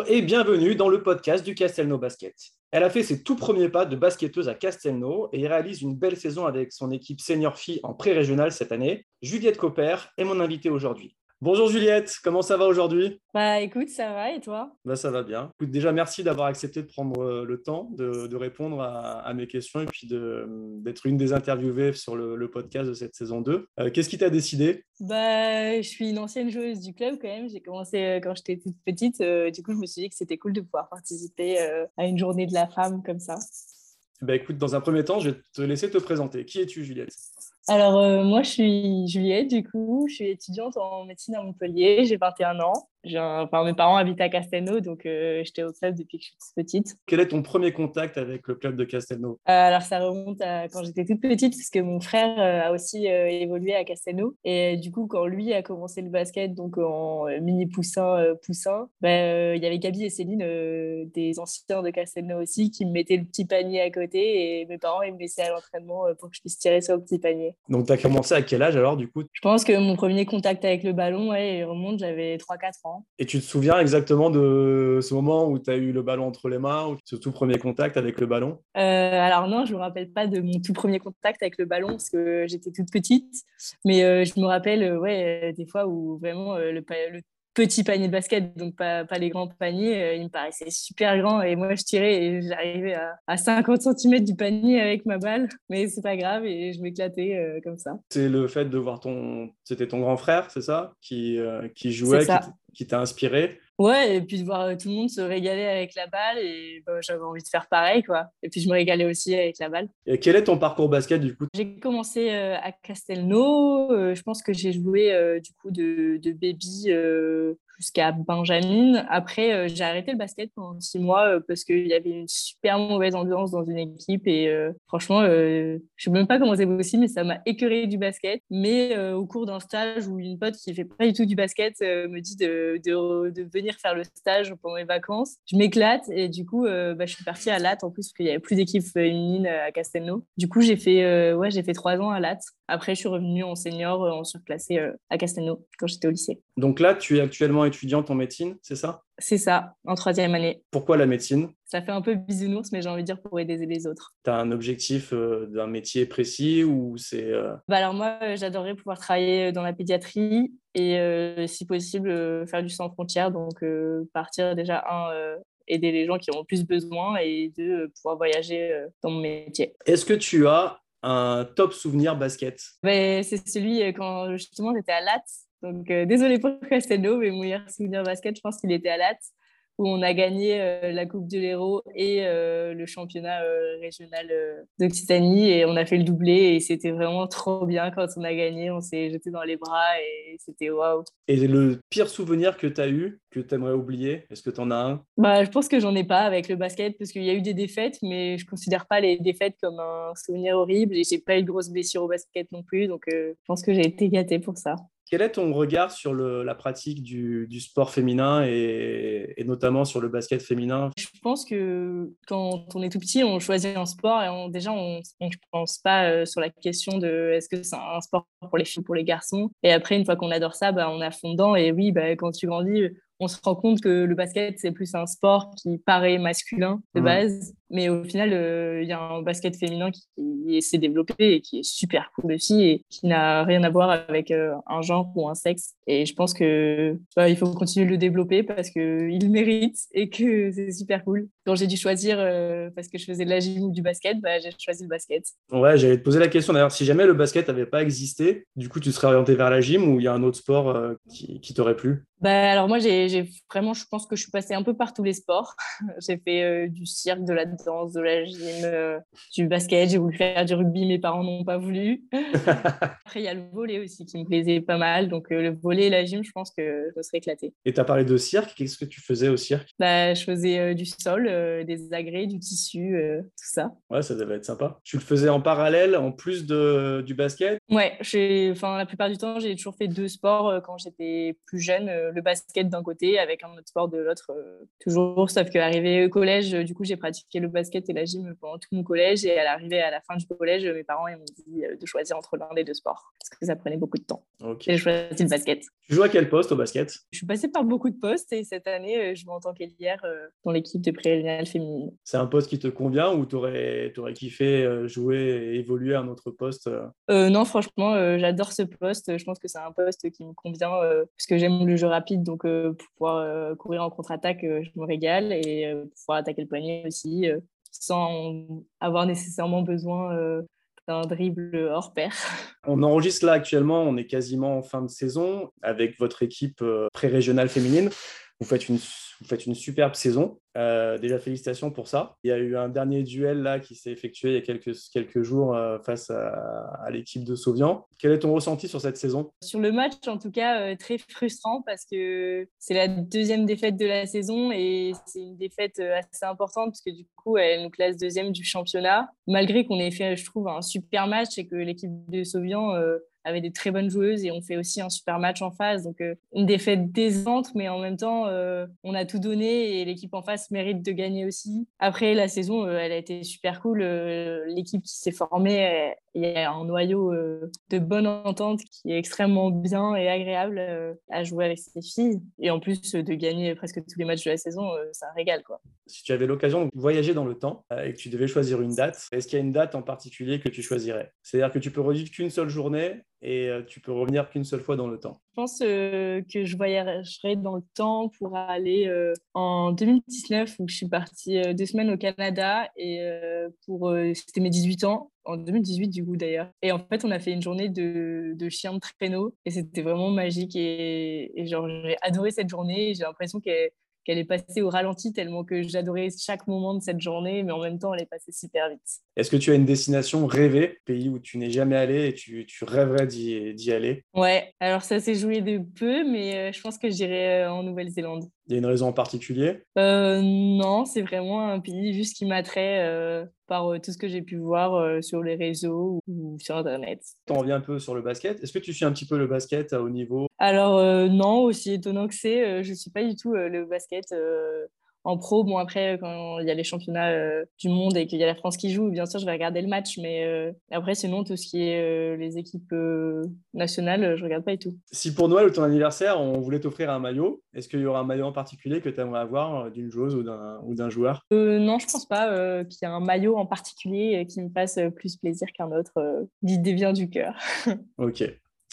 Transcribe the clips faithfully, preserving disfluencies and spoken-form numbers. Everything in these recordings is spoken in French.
et bienvenue dans le podcast du Castelnau Basket. Elle a fait ses tout premiers pas de basketteuse à Castelnau et réalise une belle saison avec son équipe senior filles en pré-régionale cette année. Juliette Copper est mon invitée aujourd'hui. Bonjour Juliette, comment ça va aujourd'hui ? Bah écoute, ça va et toi ? Bah, ça va bien. Écoute, déjà, merci d'avoir accepté de prendre euh, le temps de, de répondre à, à mes questions et puis de, d'être une des interviewées sur le, le podcast de cette saison deux. Euh, qu'est-ce qui t'a décidé ? Bah je suis une ancienne joueuse du club quand même. J'ai commencé euh, quand j'étais toute petite. Euh, du coup, je me suis dit que c'était cool de pouvoir participer euh, à une journée de la femme comme ça. Bah, écoute, dans un premier temps, je vais te laisser te présenter. Qui es-tu, Juliette ? Alors euh, moi, je suis Juliette du coup. Je suis étudiante en médecine à Montpellier. J'ai vingt et un ans. J'ai un... enfin, mes parents habitent à Castelnau, donc euh, j'étais au club depuis que je suis toute petite. Quel est ton premier contact avec le club de Castelnau ? Euh, alors ça remonte à quand j'étais toute petite, parce que mon frère euh, a aussi euh, évolué à Castelnau. Et du coup, quand lui a commencé le basket, donc en euh, mini poussin, euh, poussin, bah, euh, il y avait Gabi et Céline, euh, des anciens de Castelnau aussi, qui me mettaient le petit panier à côté. Et mes parents, ils me laissaient à l'entraînement euh, pour que je puisse tirer sur le petit panier. Donc, tu as commencé à quel âge alors, du coup ? Je pense que mon premier contact avec le ballon, ouais, il remonte, j'avais trois quatre ans. Et tu te souviens exactement de ce moment où tu as eu le ballon entre les mains, ou ce tout premier contact avec le ballon ? Euh, alors non, je me rappelle pas de mon tout premier contact avec le ballon parce que j'étais toute petite, mais euh, je me rappelle euh, ouais, euh, des fois où vraiment euh, le, pa- le petit panier de basket, donc pas, pas les grands paniers, euh, il me paraissait super grand et moi je tirais et j'arrivais à, à cinquante centimètres du panier avec ma balle, mais c'est pas grave et je m'éclatais euh, comme ça. C'est le fait de voir ton... C'était ton grand frère, c'est ça ? Qui, euh, qui C'est jouait, qui, t- ça. qui t'a inspiré ? Ouais, et puis de voir euh, tout le monde se régaler avec la balle et bah, j'avais envie de faire pareil, quoi. Et puis je me régalais aussi avec la balle. Et quel est ton parcours basket, du coup ? J'ai commencé euh, à Castelnau. Euh, je pense que j'ai joué euh, du coup de, de baby euh, jusqu'à Benjamin. Après, euh, j'ai arrêté le basket pendant six mois euh, parce qu'il y avait une super mauvaise ambiance dans une équipe. Et euh, franchement, euh, je ne sais même pas comment c'est possible, mais ça m'a écœuré du basket. Mais euh, au cours d'un stage où une pote qui ne fait pas du tout du basket euh, me dit de, de, de venir faire le stage pendant les vacances, je m'éclate. Et du coup, euh, bah, je suis partie à Latte en plus parce qu'il n'y avait plus d'équipe féminine à Castelnau. Du coup, j'ai fait, euh, ouais, j'ai fait trois ans à Latte. Après, je suis revenue en senior, euh, en surclassé euh, à Castelnau quand j'étais au lycée. Donc là, tu es actuellement étudiante en médecine, c'est ça ? C'est ça, en troisième année. Pourquoi la médecine ? Ça fait un peu bisounours, mais j'ai envie de dire pour aider les autres. Tu as un objectif euh, d'un métier précis ou c'est... euh, Bah alors moi, euh, j'adorerais pouvoir travailler dans la pédiatrie et euh, si possible, euh, faire du sans frontières. Donc euh, partir déjà, un, euh, aider les gens qui ont le plus besoin et deux, euh, pouvoir voyager euh, dans mon métier. Est-ce que tu as un top souvenir basket ? Mais c'est celui euh, quand justement j'étais à Latte. Donc euh, désolé pour Castelnau, mais mon meilleur souvenir basket, je pense qu'il était à Latte, où on a gagné euh, la Coupe de l'Hérault et euh, le championnat euh, régional euh, d'Occitanie. Et on a fait le doublé et c'était vraiment trop bien quand on a gagné. On s'est jeté dans les bras et c'était waouh. Et le pire souvenir que tu as eu, que tu aimerais oublier, est-ce que tu en as un ? Bah, je pense que j'en ai pas avec le basket parce qu'il y a eu des défaites, mais je considère pas les défaites comme un souvenir horrible et j'ai pas eu de grosses blessures au basket non plus. Donc euh, je pense que j'ai été gâtée pour ça. Quel est ton regard sur le- la pratique du, du sport féminin et, et notamment sur le basket féminin ? Je pense que quand on est tout petit, on choisit un sport et on, déjà, on ne pense pas euh, sur la question de est-ce que c'est un sport pour les filles ou pour les garçons. Et après, une fois qu'on adore ça, bah, on est à fond dedans. Et oui, bah, quand tu grandis, on se rend compte que le basket, c'est plus un sport qui paraît masculin de Mmh. base. Mais au final, il euh, y a un basket féminin qui, qui s'est développé et qui est super cool aussi et qui n'a rien à voir avec euh, un genre ou un sexe. Et je pense que bah, il faut continuer de le développer parce qu'il mérite et que c'est super cool. Quand j'ai dû choisir, euh, parce que je faisais de la gym ou du basket, bah, j'ai choisi le basket. Ouais, j'allais te poser la question d'ailleurs, si jamais le basket n'avait pas existé, du coup, tu serais orienté vers la gym ou il y a un autre sport euh, qui, qui t'aurait plu ? Bah, alors moi, j'ai, j'ai vraiment, je pense que je suis passée un peu par tous les sports. J'ai fait euh, du cirque, de la danse, de la gym, euh, du basket. J'ai voulu faire du rugby, mes parents n'ont pas voulu. Après, il y a le volley aussi qui me plaisait pas mal. Donc euh, le volley et la gym, je pense que je me serais éclatée. Et tu as parlé de cirque, qu'est-ce que tu faisais au cirque ? Bah, je faisais euh, du sol, euh, des agrès, du tissu, euh, tout ça. Ouais, ça devait être sympa. Tu le faisais en parallèle, en plus de, du basket ? Ouais, j'ai, enfin, la plupart du temps, j'ai toujours fait deux sports euh, quand j'étais plus jeune. euh, le basket d'un côté avec un autre sport de l'autre, euh, toujours. Sauf qu'arrivé au collège, euh, du coup, j'ai pratiqué le basket et la gym pendant tout mon collège. Et à l'arrivée à la fin du collège, mes parents ils m'ont dit de choisir entre l'un des deux sports parce que ça prenait beaucoup de temps. Okay. Et j'ai choisi le basket. Tu joues à quel poste au basket? Je suis passée par beaucoup de postes et cette année, je joue en tant qu'ailière dans l'équipe de pré-régionale féminine. C'est un poste qui te convient ou tu aurais kiffé jouer et évoluer à un autre poste? euh, Non, franchement, euh, j'adore ce poste. Je pense que c'est un poste qui me convient euh, parce que j'aime le jeu rapide. Donc, euh, pour pouvoir euh, courir en contre-attaque, euh, je me régale et euh, pouvoir attaquer le poignet aussi euh, sans avoir nécessairement besoin euh, d'un dribble hors pair. On enregistre là actuellement, on est quasiment en fin de saison avec votre équipe euh, pré-régionale féminine. Vous faites une, vous faites une superbe saison. Euh, déjà, félicitations pour ça. Il y a eu un dernier duel là qui s'est effectué il y a quelques, quelques jours euh, face à, à l'équipe de Sauvian. Quel est ton ressenti sur cette saison? Sur le match, en tout cas, euh, très frustrant parce que c'est la deuxième défaite de la saison et c'est une défaite assez importante parce que du coup, elle nous classe deuxième du championnat. Malgré qu'on ait fait, je trouve, un super match et que l'équipe de Sauvian euh, avait des très bonnes joueuses et on fait aussi un super match en face. Donc, euh, une défaite décevante, mais en même temps, euh, on a tout donné et l'équipe en face mérite de gagner aussi. Après, la saison, euh, elle a été super cool. Euh, l'équipe qui s'est formée, il y a un noyau euh, de bonne entente qui est extrêmement bien et agréable euh, à jouer avec ces filles. Et en plus euh, de gagner presque tous les matchs de la saison, euh, c'est un régal, quoi. Si tu avais l'occasion de voyager dans le temps euh, et que tu devais choisir une date, est-ce qu'il y a une date en particulier que tu choisirais? C'est-à-dire que tu peux revivre qu'une seule journée et euh, tu peux revenir qu'une seule fois dans le temps. Je pense euh, que je voyagerai dans le temps pour aller euh, en deux mille dix-neuf où je suis partie euh, deux semaines au Canada et euh, pour euh, c'était mes dix-huit ans, en deux mille dix-huit du coup d'ailleurs. Et en fait, on a fait une journée de, de chien de traîneau et c'était vraiment magique et, et genre j'ai adoré cette journée. J'ai l'impression qu'elle qu'elle est passée au ralenti tellement que j'adorais chaque moment de cette journée, mais en même temps, elle est passée super vite. Est-ce que tu as une destination rêvée, pays où tu n'es jamais allé et tu, tu rêverais d'y, d'y aller? Ouais, alors ça s'est joué de peu, mais euh, je pense que j'irai euh, en Nouvelle-Zélande. Il y a une raison en particulier? Euh, non, c'est vraiment un pays juste qui m'attrait euh, par euh, tout ce que j'ai pu voir euh, sur les réseaux ou, ou sur Internet. On revient un peu sur le basket. Est-ce que tu suis un petit peu le basket à haut niveau? Alors euh, non, aussi étonnant que c'est, euh, je ne suis pas du tout euh, le basket euh, en pro. Bon, après, quand il y a les championnats euh, du monde et qu'il y a la France qui joue, bien sûr, je vais regarder le match. Mais euh, après, sinon, tout ce qui est euh, les équipes euh, nationales, je ne regarde pas du tout. Si pour Noël ou ton anniversaire, on voulait t'offrir un maillot, est-ce qu'il y aura un maillot en particulier que tu aimerais avoir euh, d'une joueuse ou d'un, ou d'un joueur? Euh, non, je ne pense pas euh, qu'il y a un maillot en particulier euh, qui me fasse euh, plus plaisir qu'un autre. Euh, l'idée vient du cœur. Ok.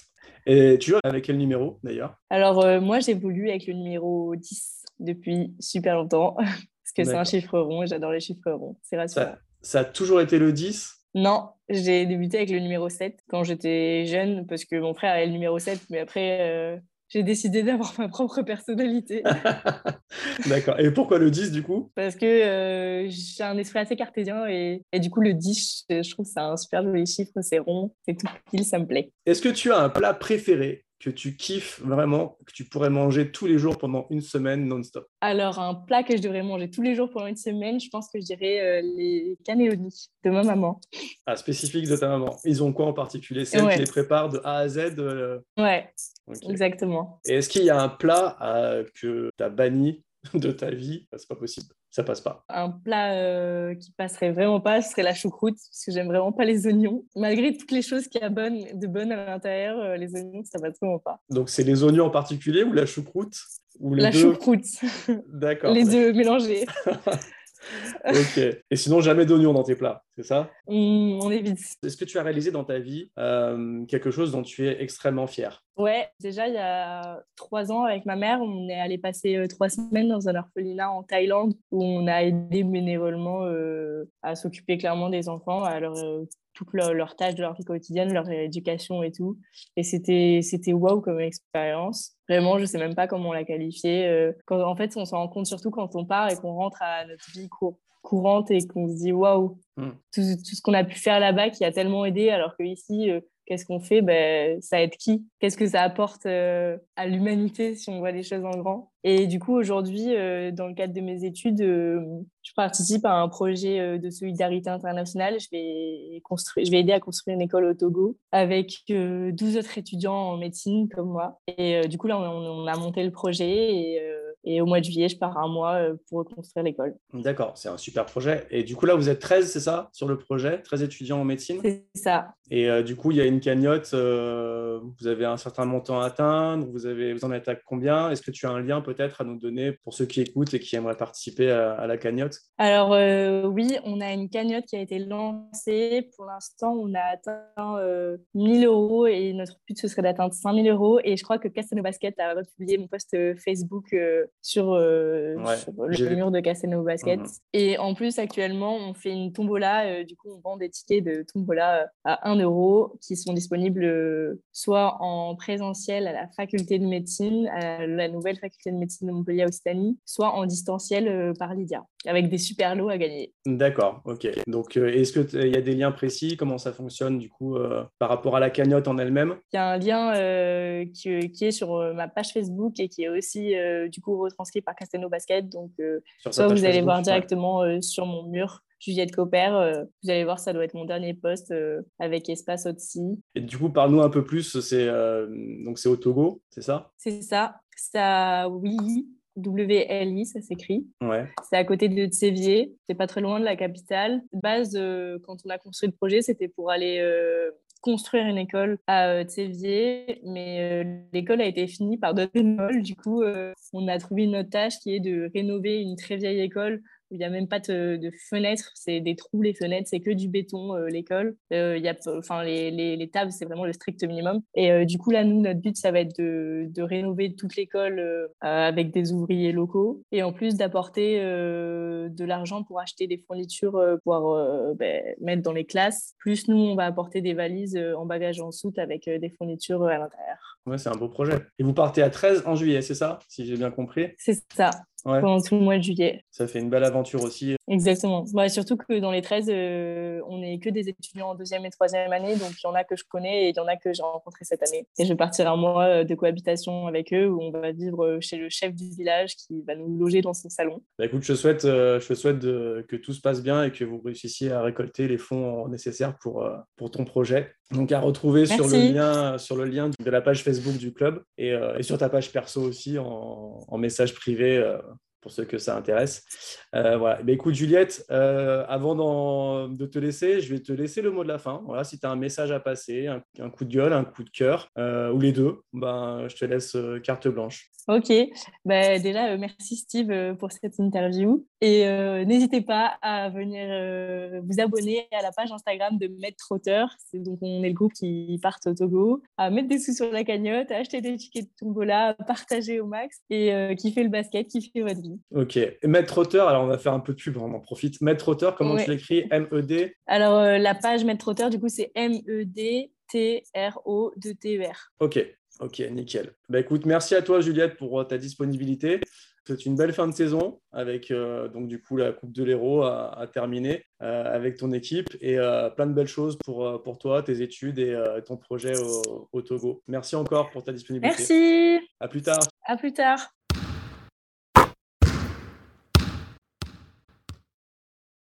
Et tu joues avec quel numéro d'ailleurs? Alors, euh, moi, j'évolue avec le numéro dix depuis super longtemps parce que c'est un D'accord. chiffre rond et j'adore les chiffres ronds. C'est rassurant. Ça, ça a toujours été le dix? Non, j'ai débuté avec le numéro sept quand j'étais jeune parce que mon frère avait le numéro sept, mais après, euh, j'ai décidé d'avoir ma propre personnalité. D'accord. Et pourquoi le dix du coup? Parce que euh, j'ai un esprit assez cartésien et, et du coup, le dix, je, je trouve que c'est un super joli chiffre, c'est rond, c'est tout pile, ça me plaît. Est-ce que tu as un plat préféré que tu kiffes vraiment, que tu pourrais manger tous les jours pendant une semaine non-stop? Alors, un plat que je devrais manger tous les jours pendant une semaine, je pense que je dirais euh, les cannelloni de ma maman. Ah, spécifique de ta maman. Ils ont quoi en particulier? C'est elle Ouais. qui les prépare de A à Z? euh, Ouais, Ok. exactement. Et est-ce qu'il y a un plat euh, que tu as banni de ta vie? C'est pas possible, ça passe pas. Un plat euh, qui passerait vraiment pas, ce serait la choucroute, parce que j'aime vraiment pas les oignons. Malgré toutes les choses qu'il y a bonnes, de bonnes à l'intérieur, euh, les oignons, ça passe vraiment pas. Donc c'est les oignons en particulier ou la choucroute? Ou les La deux? choucroute, D'accord. les deux mélangés. Ok. Et sinon, jamais d'oignons dans tes plats, c'est ça? on, on évite. Est-ce que tu as réalisé dans ta vie euh, quelque chose dont tu es extrêmement fier? Ouais, déjà il y a trois ans avec ma mère, on est allé passer euh, trois semaines dans un orphelinat en Thaïlande où on a aidé bénévolement euh, à s'occuper clairement des enfants, à leur euh, toutes leurs leur tâches de leur vie quotidienne, leur éducation et tout. Et c'était c'était waouh comme expérience. Vraiment, je sais même pas comment on l'a qualifié. Euh, quand, en fait, on s'en rend compte surtout quand on part et qu'on rentre à notre vie cour- courante et qu'on se dit waouh, Mm. tout, tout ce qu'on a pu faire là-bas qui a tellement aidé, alors qu'ici, euh, qu'est-ce qu'on fait? Ben, ça aide qui? Qu'est-ce que ça apporte euh, à l'humanité si on voit les choses en grand? Et du coup, aujourd'hui, euh, dans le cadre de mes études, euh, je participe à un projet euh, de solidarité internationale. Je vais, construire, je vais aider à construire une école au Togo avec euh, douze autres étudiants en médecine comme moi. Et euh, du coup, là, on, on a monté le projet et euh, et au mois de juillet, je pars un mois euh, pour reconstruire l'école. D'accord, c'est un super projet. Et du coup, là, vous êtes treize, c'est ça, sur le projet, treize étudiants en médecine? C'est ça. Et euh, du coup, il y a une cagnotte, euh, vous avez un certain montant à atteindre, vous, avez, vous en êtes à combien? Est-ce que tu as un lien peut-être à nous donner pour ceux qui écoutent et qui aimeraient participer à, à la cagnotte? Alors euh, oui, on a une cagnotte qui a été lancée. Pour l'instant, on a atteint euh, mille euros et notre but, ce serait d'atteindre cinq mille euros. Et je crois que Castelnau Basket a republié mon post Facebook euh, sur, euh, Ouais, sur j'ai le vu. mur de Castelnau Basket. Mhm. Et en plus, actuellement, on fait une tombola. Euh, du coup, on vend des tickets de tombola euh, à un euro qui sont disponibles euh, soit en présentiel à la faculté de médecine, à la nouvelle faculté de médecine de Montpellier-Occitanie, soit en distanciel euh, par Lydia, avec des super lots à gagner. D'accord, ok. Donc, euh, est-ce qu'il y a des liens précis? Comment ça fonctionne du coup euh, par rapport à la cagnotte en elle-même? Il y a un lien euh, qui, qui est sur euh, ma page Facebook et qui est aussi euh, du coup retranscrit par Castelnau Basket. Donc, euh, Sur ta soit page vous allez Facebook? voir Ouais. directement euh, sur mon mur Juliette Copper. Euh, vous allez voir, ça doit être mon dernier post euh, avec espace au-dessus. Et du coup, parle-nous un peu plus. C'est euh, donc c'est au Togo, c'est ça? C'est ça. Ça, oui, W L I, ça s'écrit. Ouais. C'est à côté de Tséviers, c'est pas très loin de la capitale. De base, euh, quand on a construit le projet, c'était pour aller euh, construire une école à euh, Tséviers, mais euh, l'école a été finie par d'autres bénévoles. Du coup, euh, on a trouvé une autre tâche qui est de rénover une très vieille école où il n'y a même pas de, de fenêtres, c'est des trous, les fenêtres, c'est que du béton, euh, l'école. Euh, il y a, enfin, les, les, les tables, c'est vraiment le strict minimum. Et euh, du coup, là, nous, notre but, ça va être de, de rénover toute l'école euh, avec des ouvriers locaux et en plus d'apporter euh, de l'argent pour acheter des fournitures euh, pour euh, ben, mettre dans les classes. Plus nous, on va apporter des valises euh, en bagage en soute avec euh, des fournitures euh, à l'intérieur. Ouais, c'est un beau projet. Et vous partez à treize en juillet, c'est ça? Si j'ai bien compris. C'est ça, Ouais. pendant tout le mois de juillet. Ça fait une belle aventure aussi. Exactement. Ouais, surtout que dans les treize, euh, on n'est que des étudiants en deuxième et troisième année. Donc, il y en a que je connais et il y en a que j'ai rencontrés cette année. Et je vais partir un mois de cohabitation avec eux où on va vivre chez le chef du village qui va nous loger dans son salon. Bah, écoute, je souhaite, euh, je souhaite de, que tout se passe bien et que vous réussissiez à récolter les fonds nécessaires pour, euh, pour ton projet. Donc, à retrouver sur le Merci. lien, sur le lien de la page Facebook du club et, euh, et sur ta page perso aussi en, en message privé. Euh, pour ceux que ça intéresse. Euh, voilà. Bah, écoute, Juliette, euh, avant d'en- de te laisser, je vais te laisser le mot de la fin. Voilà, si tu as un message à passer, un, un coup de gueule, un coup de cœur, euh, ou les deux, ben, je te laisse euh, carte blanche. Ok, bah, déjà euh, merci Steve euh, pour cette interview et euh, n'hésitez pas à venir euh, vous abonner à la page Instagram de Maître Trotteur. C'est donc on est le groupe qui part au Togo, à mettre des sous sur la cagnotte, à acheter des tickets de tombola, à partager au max et euh, kiffer le basket, kiffer votre vie. Ok, et Maître Trotteur, alors on va faire un peu de pub, on en profite. Maître Trotteur, comment tu Ouais. l'écris? M E D? Alors euh, la page Maître Trotteur du coup c'est M E D T R O deux T E R. Ok, ok, nickel. Bah, écoute, merci à toi Juliette pour euh, ta disponibilité. C'est une belle fin de saison avec euh, donc du coup la Coupe de l'Hérault à, à terminer euh, avec ton équipe et euh, plein de belles choses pour, euh, pour toi, tes études et euh, ton projet au, au Togo. Merci encore pour ta disponibilité. Merci, À plus tard. à plus tard.